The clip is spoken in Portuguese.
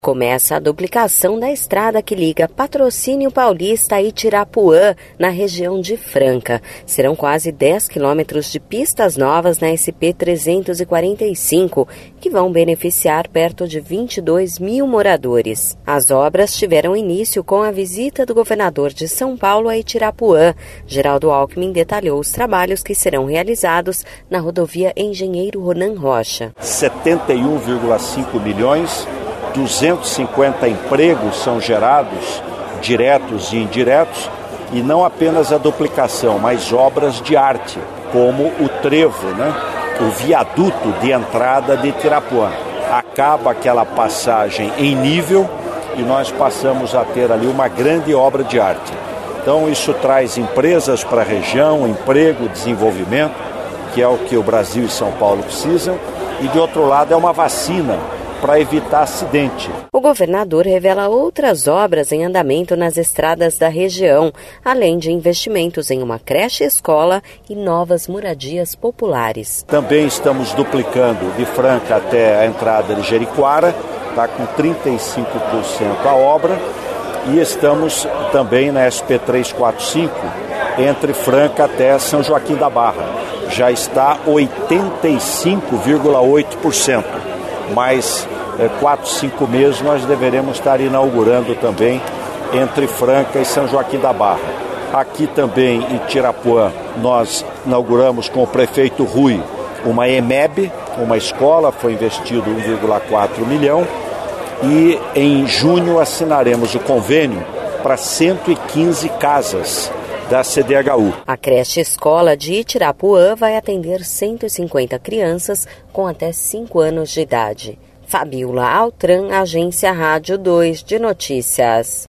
Começa a duplicação da estrada que liga Patrocínio Paulista a Itirapuã, na região de Franca. Serão quase 10 quilômetros de pistas novas na SP-345, que vão beneficiar perto de 22 mil moradores. As obras tiveram início com a visita do governador de São Paulo a Itirapuã. Geraldo Alckmin detalhou os trabalhos que serão realizados na rodovia Engenheiro Ronan Rocha. 71,5 milhões. 250 empregos são gerados, diretos e indiretos, e não apenas a duplicação, mas obras de arte, como o trevo, o viaduto de entrada de Itirapuã. Acaba aquela passagem em nível e nós passamos a ter ali uma grande obra de arte. Então isso traz empresas para a região, emprego, desenvolvimento, que é o que o Brasil e São Paulo precisam, e de outro lado é uma vacina para evitar acidente. O governador revela outras obras em andamento nas estradas da região, além de investimentos em uma creche-escola e novas moradias populares. Também estamos duplicando de Franca até a entrada de Jericoara, está com 35% a obra, e estamos também na SP-345, entre Franca até São Joaquim da Barra. Já está 85,8%. Mais 4, 5 meses nós deveremos estar inaugurando também entre Franca e São Joaquim da Barra. Aqui também em Itirapuã nós inauguramos com o prefeito Rui uma EMEB, uma escola, foi investido 1,4 milhão, e em junho assinaremos o convênio para 115 casas da CDHU. A creche-escola de Itirapuã vai atender 150 crianças com até 5 anos de idade. Fabiola Altran, Agência Rádio 2 de Notícias.